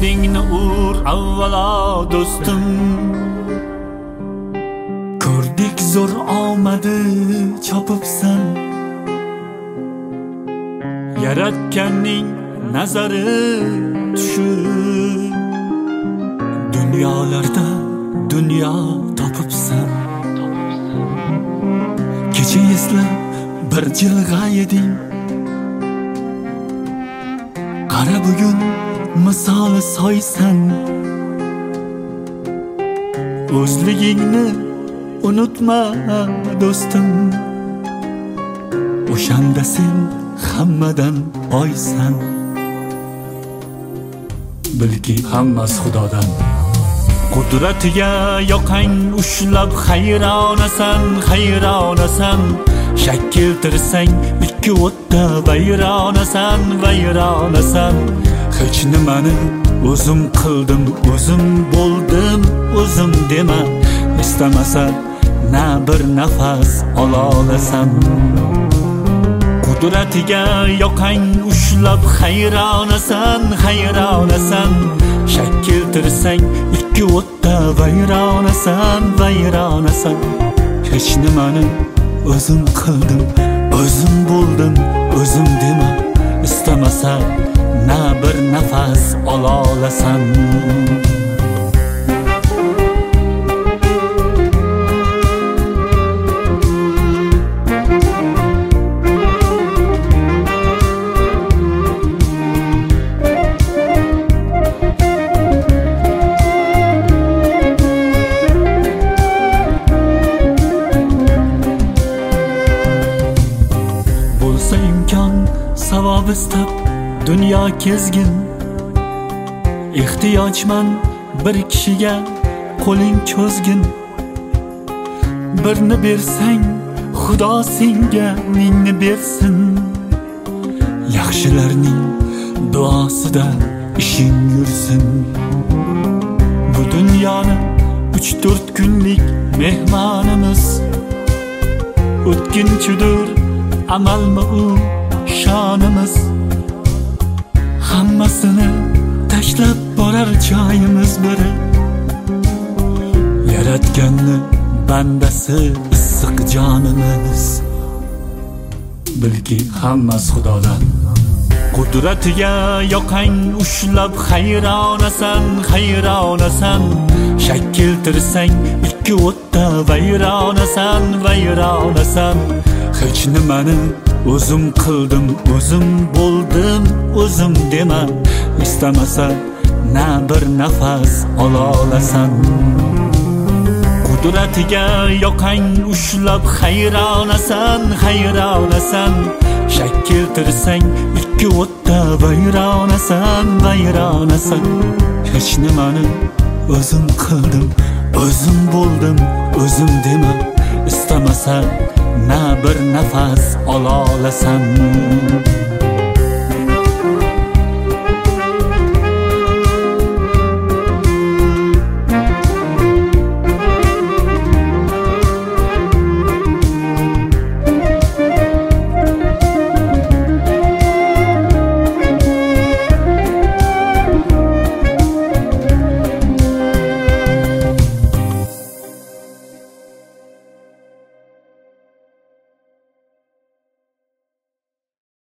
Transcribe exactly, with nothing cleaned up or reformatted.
qalbingni ur avvalo do'stim. Ko'rdik zo'r omadi chopibsan, yaratganning nazari tushib, dunyolarda dunyo topibsan. Kecha eslab bir jilg'ayding, qara bugun misoli soysan. O'zligingni unutma do'stim, o'shanda sen hammadan boysan. Bilki hammasi Xudodan. Qudratiga yoqang ushlab hayronasan, hayronasan. Shak keltirsang ikki o'tda vayronasan, vayronasan. Hech nimani o'zim qildim, o'zim bo'ldim, o'zim dema. Istamasa na bir nafas ololasan. Qudratiga yoqang ushlab hayronasan, hayronasan. Shak keltirsang ikki o'tda vayronasan, vayronasan. Hech nimani o'zim qildim, o'zim bo'ldim, o'zim dema. Istamasa na bir nafas ololasan. Bo'lsa imkon savob istab dunyo kezgin, ehtiyojman bir kishiga qo'ling cho'zgin. Birni bersang Xudo senga mingni bersin. Yaxshilarning duosida ishing yursin. Bu dunyoni uch to'rt kunlik mehmonimiz, o'tkinchidir amalmi u shonimiz. Hammasini tashlab borar joyimiz biri, yaratganni bandasi issiq jonimiz. Bilki hammasi Xudodan. Qudratiga yoqang ushlab hayronasan, hayronasan. Shak keltirsang ikki o'tda vayronasan, vayronasan. Hech nimani o'zim qildim, o'zim bo'ldim, o'zim dema. Istamasa na bir nafas ololasan. Qudratiga yoqang ushlab hayronasan, hayronasan. Shak keltirsang ikki o'tda vayronasan, vayronasan. Hech nimani o'zim qildim, o'zim bo'ldim, o'zim dema. Istamasa na bir nafas ololasan.